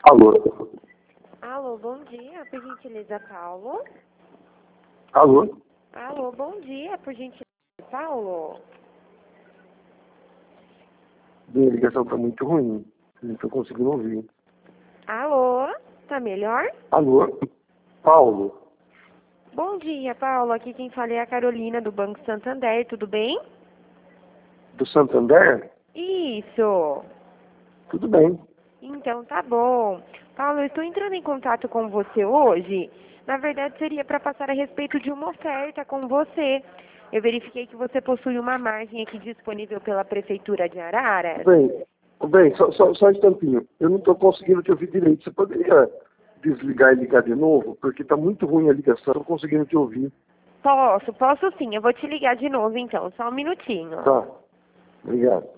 Alô? Alô, bom dia, por gentileza, Paulo. Alô? Alô, bom dia, por gentileza, Paulo. Minha ligação tá muito ruim. Não tô conseguindo ouvir. Alô, tá melhor? Alô? Paulo? Bom dia, Paulo. Aqui quem fala é a Carolina do Banco Santander, tudo bem? Do Santander? Isso. Tudo bem. Então tá bom. Paulo, eu estou entrando em contato com você hoje. Na verdade, seria para passar a respeito de uma oferta com você. Eu verifiquei que você possui uma margem aqui disponível pela Prefeitura de Araras. Bem, só um instantinho. Eu não tô conseguindo te ouvir direito. Você poderia desligar e ligar de novo? Porque tá muito ruim a ligação. Não tô conseguindo te ouvir. Posso sim. Eu vou te ligar de novo então, só um minutinho. Tá. Obrigado.